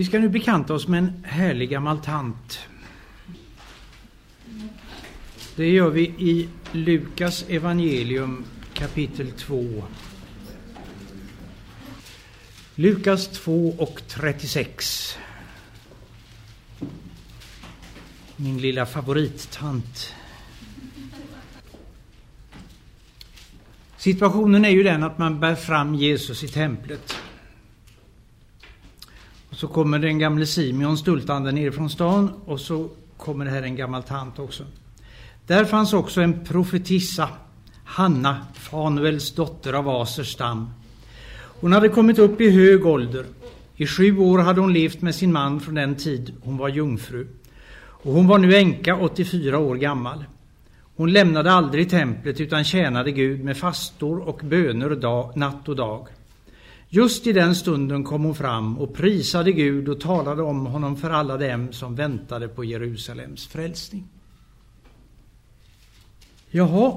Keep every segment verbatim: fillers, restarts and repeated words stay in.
Vi ska nu bekanta oss med en härlig gammal tant. Det gör vi i Lukas evangelium kapitel två. Lukas två och trettiosex. Min lilla favorittant. Situationen är ju den att man bär fram Jesus i templet. Och så kommer den gamle Simeon stultande ner från stan, och så kommer det här en gammal tant också. Där fanns också en profetissa, Hanna, Fanuels dotter av Asers stam. Hon hade kommit upp i hög ålder. I sju år hade hon levt med sin man från den tid hon var jungfru. Och hon var nu änka, åttiofyra år gammal. Hon lämnade aldrig templet utan tjänade Gud med fastor och böner dag, natt och dag. Just i den stunden kom hon fram och prisade Gud och talade om honom för alla dem som väntade på Jerusalems frälsning. Jaha,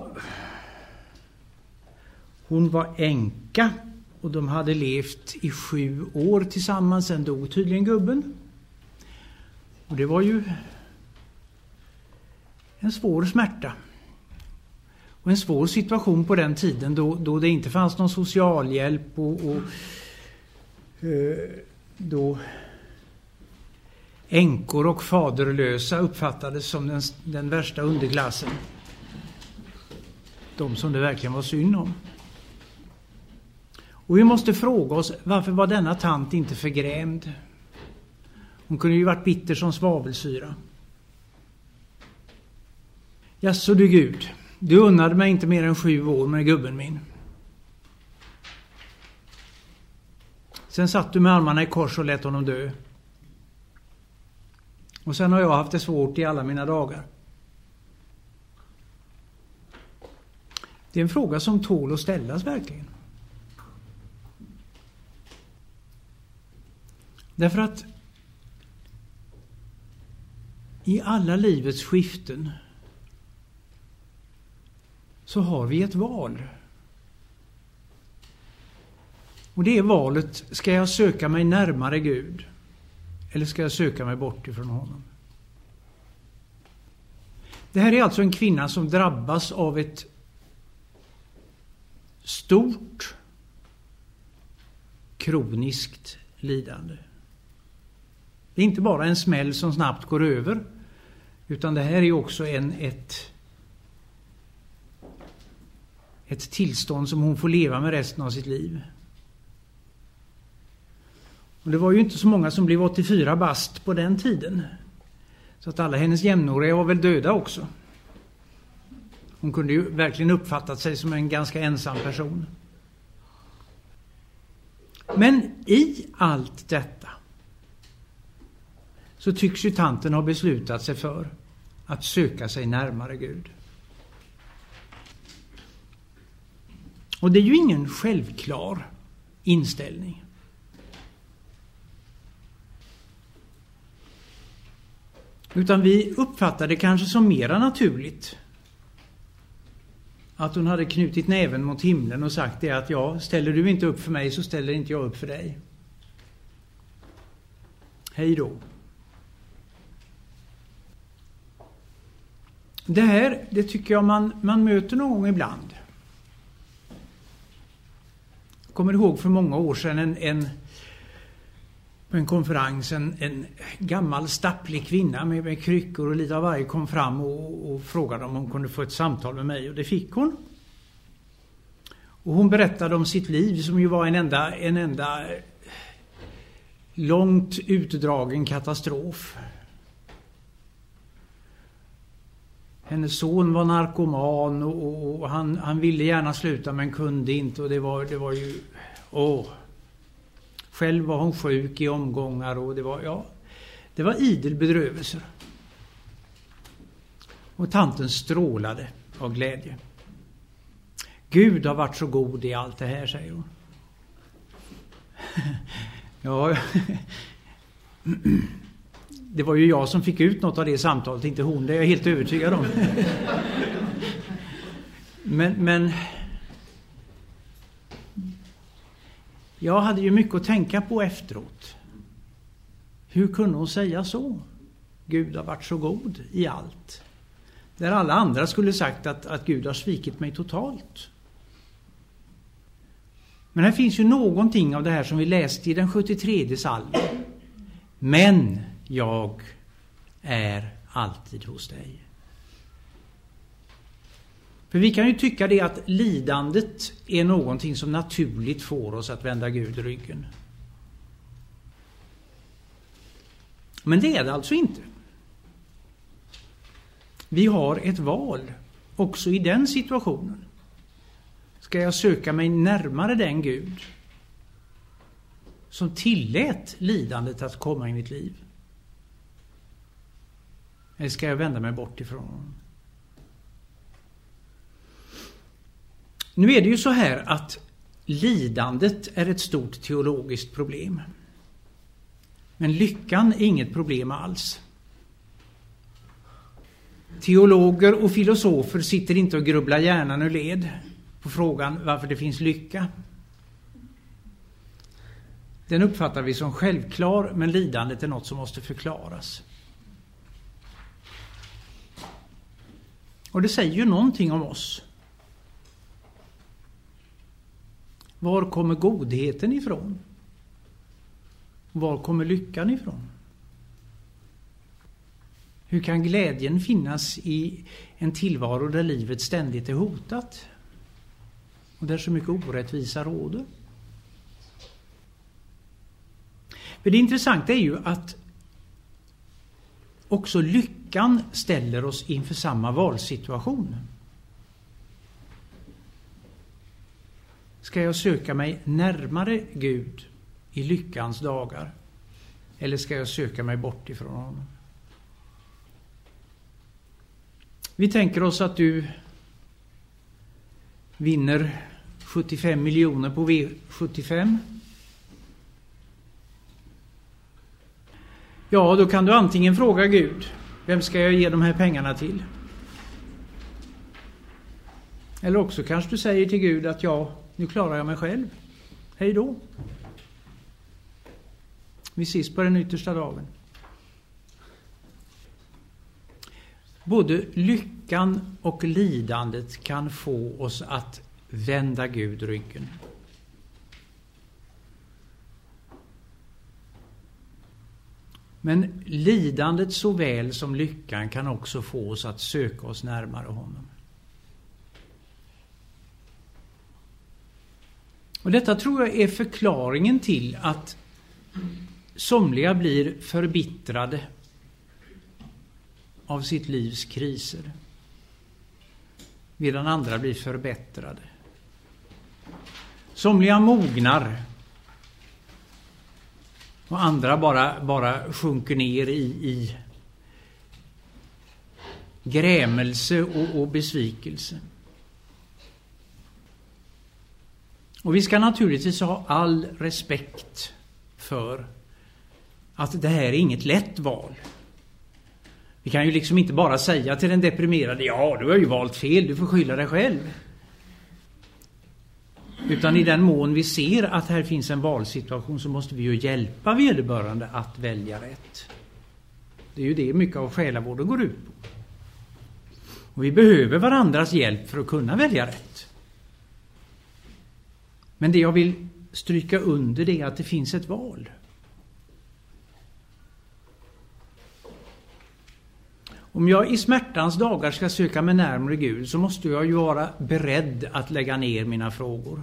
hon var änka och de hade levt i sju år tillsammans. Sen dog tydligen gubben. Och det var ju en svår smärta. Och en svår situation på den tiden då, då det inte fanns någon socialhjälp och, och då änkor och faderlösa uppfattades som den, den värsta underklassen. De som det verkligen var synd om. Och vi måste fråga oss, varför var denna tant inte förgrämd? Hon kunde ju varit bitter som svavelsyra. Ja, så du Gud, du unnade mig inte mer än sju år med gubben min. Sen satt du med armarna i kors och lät honom dö. Och sen har jag haft det svårt i alla mina dagar. Det är en fråga som tål att ställas verkligen. Därför att i alla livets skiften så har vi ett val. Och det är valet, ska jag söka mig närmare Gud eller ska jag söka mig bort ifrån honom? Det här är alltså en kvinna som drabbas av ett stort kroniskt lidande. Det är inte bara en smäll som snabbt går över, utan det här är också en, ett, ett tillstånd som hon får leva med resten av sitt liv. Och det var ju inte så många som blev åttiofyra bast på den tiden. Så att alla hennes jämnåriga var väl döda också. Hon kunde ju verkligen uppfattat sig som en ganska ensam person. Men i allt detta så tycks ju tanten ha beslutat sig för att söka sig närmare Gud. Och det är ju ingen självklar inställning. Utan vi uppfattar det kanske som mera naturligt att hon hade knutit näven mot himlen och sagt det att ja, ställer du inte upp för mig så ställer inte jag upp för dig. Hej då. Det här, det tycker jag man, man möter någon gång ibland. Jag kommer ihåg för många år sedan en, en, på en konferens en, en gammal stapplig kvinna med, med kryckor och lite av varje kom fram och, och frågade om hon kunde få ett samtal med mig, och det fick hon. Och hon berättade om sitt liv som ju var en enda, en enda långt utdragen katastrof. Hennes son var narkoman och, och han, han ville gärna sluta men kunde inte, och det var, det var ju åh. Själv var hon sjuk i omgångar och det var ja, det var idel bedrövelser. Och tanten strålade av glädje. Gud har varit så god i allt det här, säger hon. Ja, det var ju jag som fick ut något av det samtalet, inte hon, det är jag helt övertygad om. Men, men jag hade ju mycket att tänka på efteråt. Hur kunde hon säga så? Gud har varit så god i allt. Där alla andra skulle sagt att, att Gud har svikit mig totalt. Men här finns ju någonting av det här som vi läste i den sjuttiotredje psalmen. Men jag är alltid hos dig. För vi kan ju tycka det att lidandet är någonting som naturligt får oss att vända Gud ryggen. Men det är det alltså inte. Vi har ett val också i den situationen. Ska jag söka mig närmare den Gud som tillät lidandet att komma i mitt liv? Eller ska jag vända mig bort ifrån honom? Nu är det ju så här att lidandet är ett stort teologiskt problem. Men lyckan är inget problem alls. Teologer och filosofer sitter inte och grubblar hjärnan ur led på frågan varför det finns lycka. Den uppfattar vi som självklar, men lidandet är något som måste förklaras. Och det säger ju någonting om oss. Var kommer godheten ifrån? Var kommer lyckan ifrån? Hur kan glädjen finnas i en tillvaro där livet ständigt är hotat? Och där så mycket orättvisa råder? För det intressanta är ju att också lyckan ställer oss inför samma valsituation. Ska jag söka mig närmare Gud i lyckans dagar? Eller ska jag söka mig bort ifrån honom? Vi tänker oss att du vinner sjuttiofem miljoner på V sjuttiofem. Ja, då kan du antingen fråga Gud, vem ska jag ge de här pengarna till? Eller också kanske du säger till Gud att ja, nu klarar jag mig själv. Hej då. Vi ses på den yttersta dagen. Både lyckan och lidandet kan få oss att vända Gud ryggen. Men lidandet såväl som lyckan kan också få oss att söka oss närmare honom. Och detta tror jag är förklaringen till att somliga blir förbittrade av sitt livs kriser, medan andra blir förbättrade. Somliga mognar och andra bara, bara sjunker ner i, i grämelse och, och besvikelse. Och vi ska naturligtvis ha all respekt för att det här är inget lätt val. Vi kan ju liksom inte bara säga till den deprimerade, ja, du har ju valt fel, du får skylla dig själv. Utan i den mån vi ser att här finns en valsituation så måste vi ju hjälpa vederbörande att välja rätt. Det är ju det mycket av själavården går ut på. Och vi behöver varandras hjälp för att kunna välja rätt. Men det jag vill stryka under det är att det finns ett val. Om jag i smärtans dagar ska söka mig närmare Gud så måste jag ju vara beredd att lägga ner mina frågor.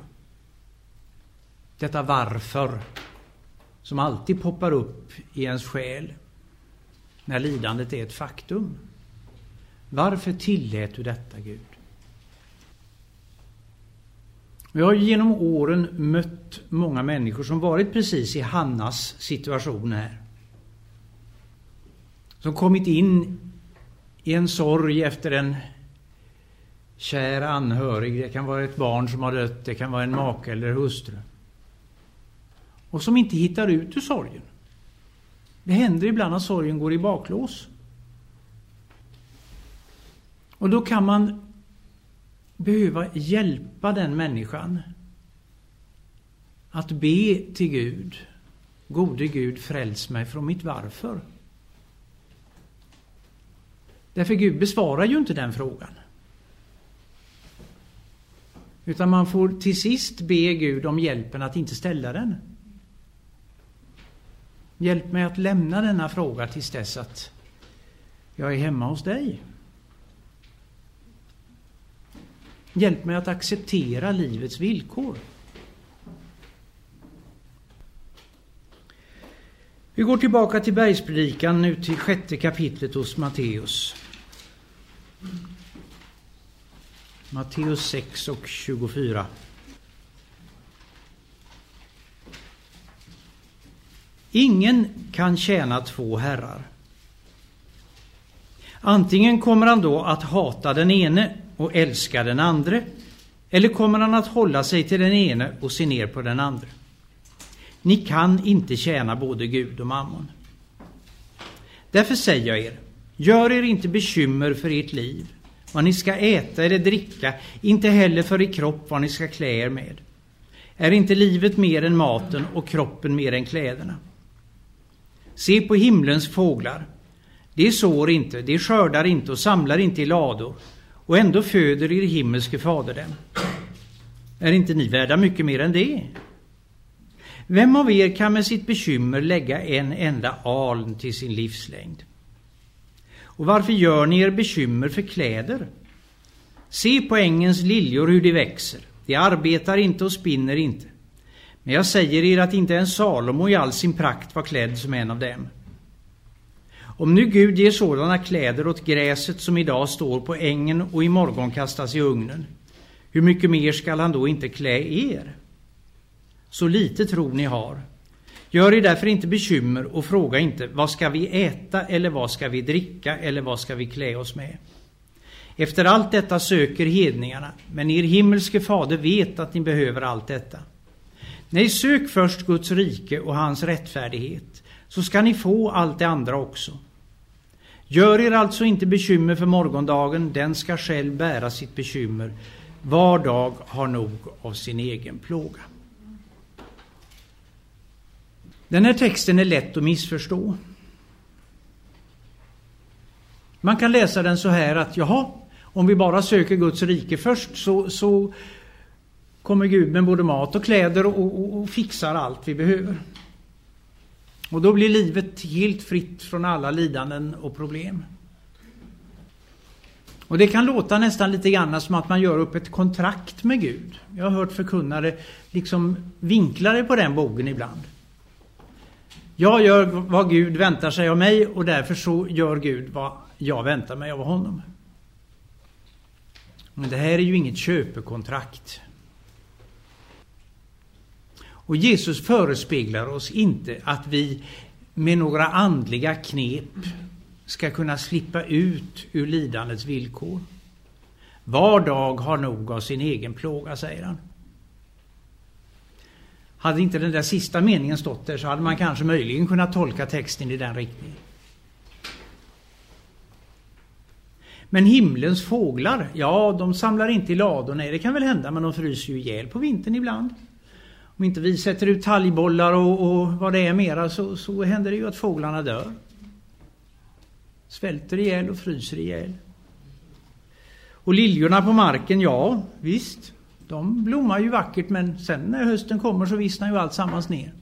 Detta varför som alltid poppar upp i ens själ när lidandet är ett faktum. Varför tillät du detta, Gud? Jag har genom åren mött många människor som varit precis i Hannas situation här. Som kommit in i en sorg efter en kär anhörig. Det kan vara ett barn som har dött, det kan vara en make eller hustru. Och som inte hittar ut ur sorgen. Det händer ibland att sorgen går i baklås. Och då kan man behöva hjälpa den människan att be till Gud Gode Gud, fräls mig från mitt varför. Därför Gud besvarar ju inte den frågan. Utan man får till sist be Gud om hjälpen att inte ställa den. Hjälp mig att lämna denna fråga tills dess att jag är hemma hos dig. Hjälp mig att acceptera livets villkor. Vi går tillbaka till bergspredikan nu till sjätte kapitlet hos Matteus. Matteus sex och tjugofyra. Ingen kan tjäna två herrar. Antingen kommer han då att hata den ene och älska den andra, eller kommer han att hålla sig till den ene och se ner på den andra. Ni kan inte tjäna både Gud och mammon. Därför säger jag er, gör er inte bekymmer för ert liv, vad ni ska äta eller dricka, inte heller för er kropp vad ni ska klä er med. Är inte livet mer än maten och kroppen mer än kläderna? Se på himlens fåglar. De sår inte, de skördar inte och samlar inte i lador, och ändå föder er himmelske fader dem. Är inte ni värda mycket mer än det? Vem av er kan med sitt bekymmer lägga en enda aln till sin livslängd? Och varför gör ni er bekymmer för kläder? Se på ängens liljor hur de växer. De arbetar inte och spinner inte. Men jag säger er att inte en Salomo i all sin prakt var klädd som en av dem. Om nu Gud ger sådana kläder åt gräset som idag står på ängen och imorgon kastas i ugnen, hur mycket mer skall han då inte klä er? Så lite tro ni har. Gör er därför inte bekymmer och fråga inte, vad ska vi äta eller vad ska vi dricka eller vad ska vi klä oss med? Efter allt detta söker hedningarna, men er himmelske fader vet att ni behöver allt detta. Nej, sök först Guds rike och hans rättfärdighet, så ska ni få allt det andra också. Gör er alltså inte bekymmer för morgondagen, den ska själv bära sitt bekymmer. Var dag har nog av sin egen plåga. Den här texten är lätt att missförstå. Man kan läsa den så här att, jaha, om vi bara söker Guds rike först så, så kommer Gud med både mat och kläder och, och, och fixar allt vi behöver. Och då blir livet helt fritt från alla lidanden och problem. Och det kan låta nästan lite grann som att man gör upp ett kontrakt med Gud. Jag har hört förkunnare liksom vinklare på den bogen ibland. Jag gör vad Gud väntar sig av mig och därför så gör Gud vad jag väntar mig av honom. Men det här är ju inget köpekontrakt. Och Jesus förespeglar oss inte att vi med några andliga knep ska kunna slippa ut ur lidandets villkor. Var dag har nog av sin egen plåga, säger han. Hade inte den där sista meningen stått där så hade man kanske möjligen kunnat tolka texten i den riktningen. Men himlens fåglar, ja, de samlar inte i lador. Nej, det kan väl hända, men de fryser ju ihjäl på vintern ibland. Om inte vi sätter ut talgbollar och, och vad det är mera så, så händer det ju att fåglarna dör. Svälter ihjäl och fryser ihjäl. Och liljorna på marken, ja, visst. De blommar ju vackert, men sen när hösten kommer så vissnar ju allt sammans ner.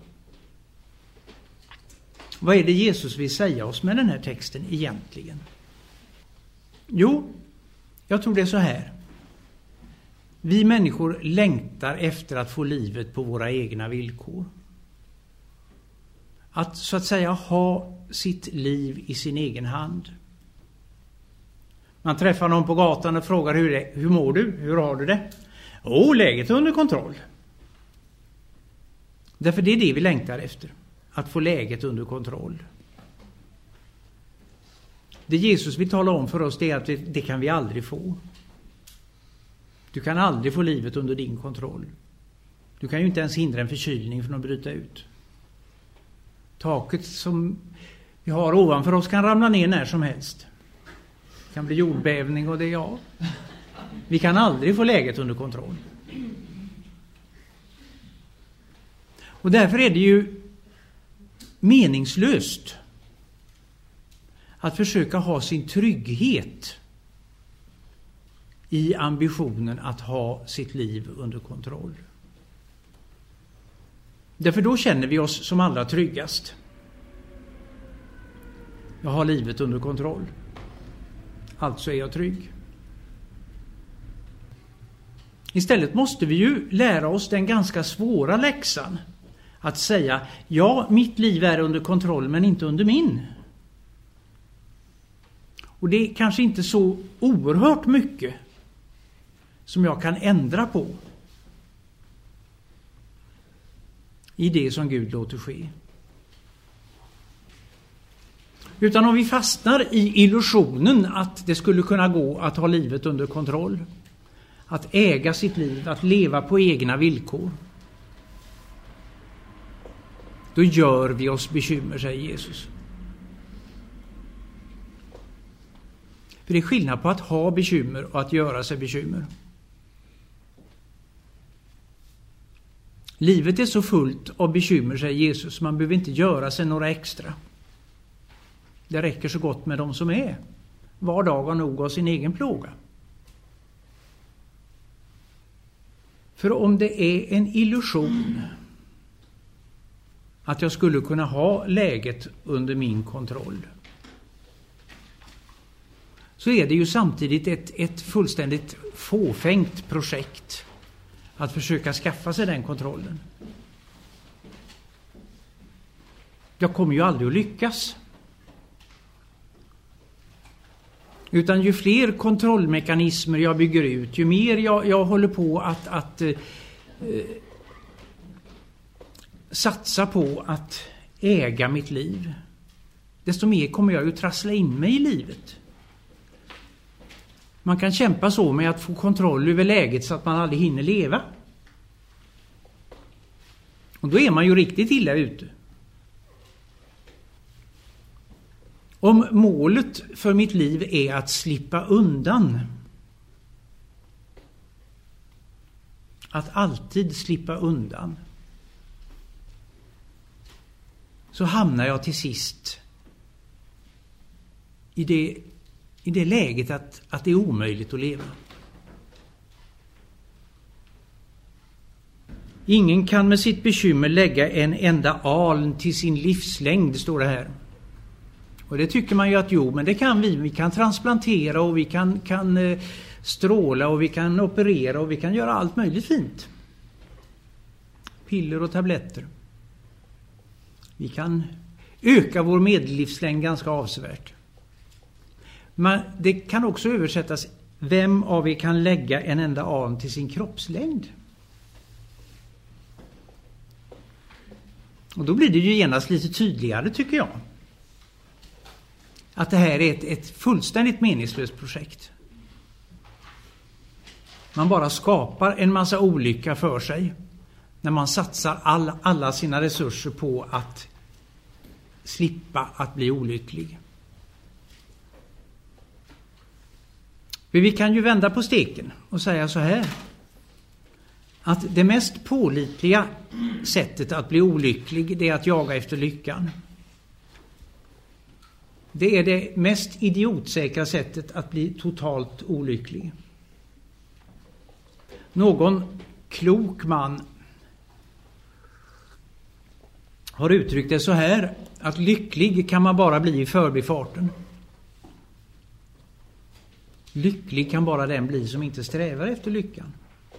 Vad är det Jesus vill säga oss med den här texten egentligen? Jo, jag tror det är så här. Vi människor längtar efter att få livet på våra egna villkor. Att så att säga ha sitt liv i sin egen hand. Man träffar någon på gatan och frågar hur, det, hur mår du? Hur har du det? Åh, läget är under kontroll. Därför det är det vi längtar efter. Att få läget under kontroll. Det Jesus vill tala om för oss det är att det, det kan vi aldrig få. Du kan aldrig få livet under din kontroll. Du kan ju inte ens hindra en förkylning från att bryta ut. Taket som vi har ovanför oss kan ramla ner när som helst. Det kan bli jordbävning och det är ja. Vi kan aldrig få läget under kontroll. Och därför är det ju meningslöst att försöka ha sin trygghet i ambitionen att ha sitt liv under kontroll. Därför då känner vi oss som allra tryggast. Jag har livet under kontroll. Alltså är jag trygg. Istället måste vi ju lära oss den ganska svåra läxan att säga, ja, mitt liv är under kontroll men inte under min. Och det är kanske inte så oerhört mycket som jag kan ändra på i det som Gud låter ske. Utan om vi fastnar i illusionen att det skulle kunna gå att ha livet under kontroll, att äga sitt liv, att leva på egna villkor, då gör vi oss bekymmer, säger Jesus. För det är skillnad på att ha bekymmer och att göra sig bekymmer. Livet är så fullt av bekymmer, säger Jesus, man behöver inte göra sig några extra. Det räcker så gott med de som är. Var dag har nog av sin egen plåga. För om det är en illusion att jag skulle kunna ha läget under min kontroll, så är det ju samtidigt ett, ett fullständigt fåfängt projekt att försöka skaffa sig den kontrollen. Jag kommer ju aldrig att lyckas. Utan ju fler kontrollmekanismer jag bygger ut, ju mer jag, jag håller på att, att eh, satsa på att äga mitt liv, desto mer kommer jag ju trassla in mig i livet. Man kan kämpa så med att få kontroll över läget så att man aldrig hinner leva. Och då är man ju riktigt illa ute. Om målet för mitt liv är att slippa undan, att alltid slippa undan, så hamnar jag till sist i det, i det läget att, att det är omöjligt att leva. Ingen kan med sitt bekymmer lägga en enda aln till sin livslängd, står det här. Och det tycker man ju att jo, men det kan vi. Vi kan transplantera och vi kan, kan eh, stråla och vi kan operera och vi kan göra allt möjligt fint. Piller och tabletter. Vi kan öka vår medellivslängd ganska avsevärt. Men det kan också översättas, vem av er kan lägga en enda aln till sin kroppslängd? Och då blir det ju genast lite tydligare, tycker jag, att det här är ett, ett fullständigt meningslöst projekt. Man bara skapar en massa olycka för sig när man satsar all, alla sina resurser på att slippa att bli olycklig. Men vi kan ju vända på steken och säga så här, att det mest pålitliga sättet att bli olycklig, det är att jaga efter lyckan. Det är det mest idiotsäkra sättet att bli totalt olycklig. Någon klok man har uttryckt det så här, att lycklig kan man bara bli i förbifarten. Lycklig kan bara den bli som inte strävar efter lyckan.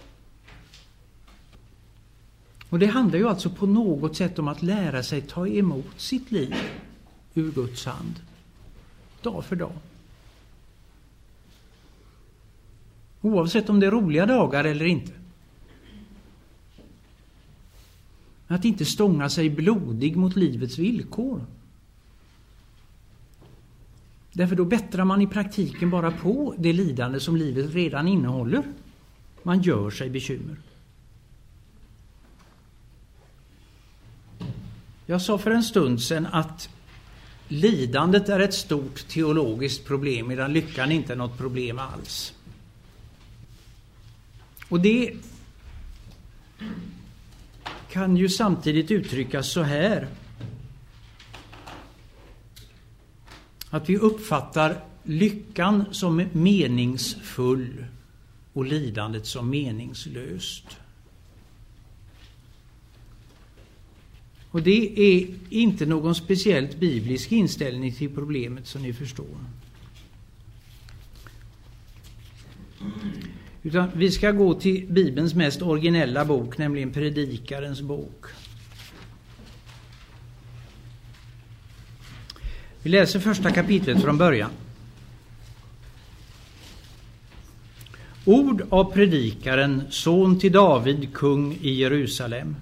Och det handlar ju alltså på något sätt om att lära sig ta emot sitt liv ur Guds hand. Dag för dag. Oavsett om det är roliga dagar eller inte. Att inte stånga sig blodig mot livets villkor. Därför då bättrar man i praktiken bara på det lidande som livet redan innehåller. Man gör sig bekymmer. Jag sa för en stund sedan att lidandet är ett stort teologiskt problem, medan lyckan inte är något problem alls. Och det kan ju samtidigt uttryckas så här, Att vi uppfattar lyckan som meningsfull och lidandet som meningslöst. Och det är inte någon speciellt biblisk inställning till problemet, som ni förstår. Utan vi ska gå till Bibelns mest originella bok, nämligen Predikarens bok. Vi läser första kapitlet från början. Ord av predikaren, son till David, kung i Jerusalem.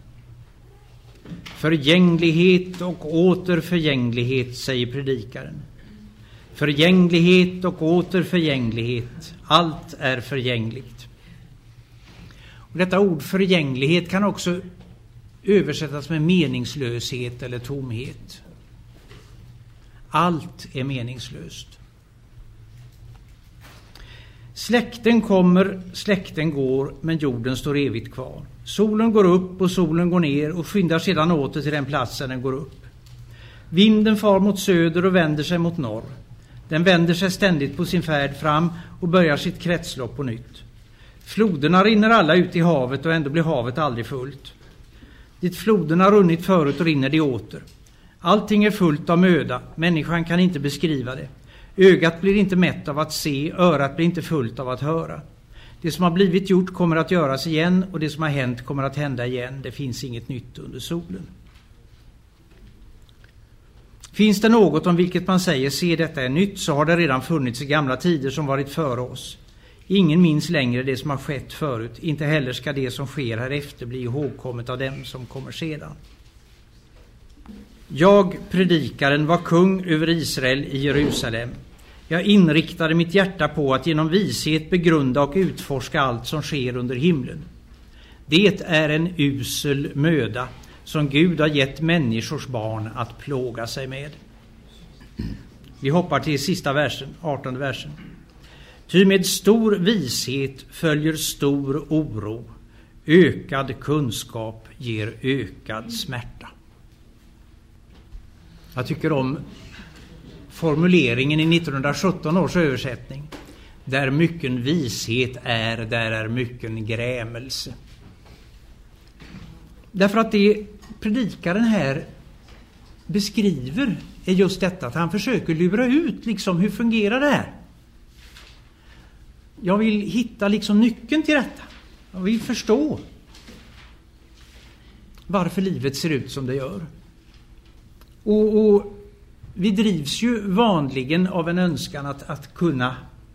Förgänglighet och åter förgänglighet, säger predikaren. Förgänglighet och åter förgänglighet, allt är förgängligt. Och detta ord förgänglighet kan också översättas med meningslöshet eller tomhet. Allt är meningslöst. Släkten kommer, släkten går, men jorden står evigt kvar. Solen går upp och solen går ner och skyndar sedan åter till den platsen den går upp. Vinden far mot söder och vänder sig mot norr. Den vänder sig ständigt på sin färd fram och börjar sitt kretslopp på nytt. Floderna rinner alla ut i havet och ändå blir havet aldrig fullt. Dit floderna runnit förut och rinner det åter. Allting är fullt av möda, människan kan inte beskriva det. Ögat blir inte mätt av att se, örat blir inte fullt av att höra. Det som har blivit gjort kommer att göras igen och det som har hänt kommer att hända igen. Det finns inget nytt under solen. Finns det något om vilket man säger, se detta är nytt, så har det redan funnits i gamla tider som varit före oss. Ingen minns längre det som har skett förut, inte heller ska det som sker här efter bli ihågkommet av dem som kommer sedan. Jag, predikaren, var kung över Israel i Jerusalem. Jag inriktade mitt hjärta på att genom vishet begrunda och utforska allt som sker under himlen. Det är en usel möda som Gud har gett människors barn att plåga sig med. Vi hoppar till sista versen, artonde versen. Ty med stor vishet följer stor oro. Ökad kunskap ger ökad smärta. Jag tycker om formuleringen i nittonhundrasjutton års översättning. Där mycken vishet är, där är mycken grämelse. Därför att det predikaren här beskriver är just detta, att han försöker lura ut liksom hur fungerar det här. Jag vill hitta liksom nyckeln till detta. Jag vill förstå varför livet ser ut som det gör. Och, och vi drivs ju vanligen av en önskan att, att kunna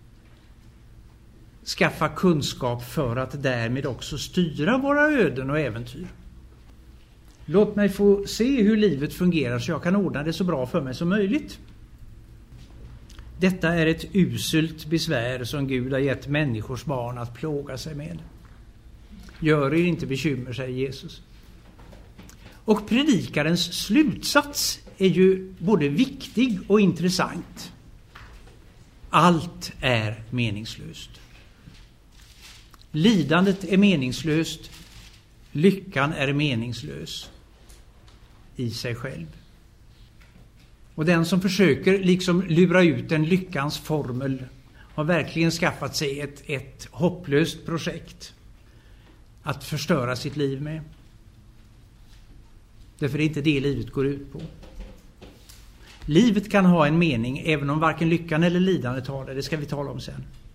skaffa kunskap för att därmed också styra våra öden och äventyr. Låt mig få se hur livet fungerar så jag kan ordna det så bra för mig som möjligt. Detta är ett uselt besvär som Gud har gett människors barn att plåga sig med. Gör er inte bekymmer, säger Jesus. Och predikarens slutsats är ju både viktig och intressant. Allt är meningslöst. Lidandet är meningslöst. Lyckan är meningslös i sig själv. Och den som försöker liksom lura ut en lyckans formel har verkligen skaffat sig ett, ett hopplöst projekt att förstöra sitt liv med. Därför är det inte det livet går ut på. Livet kan ha en mening även om varken lyckan eller lidandet har det. Det ska vi tala om sen.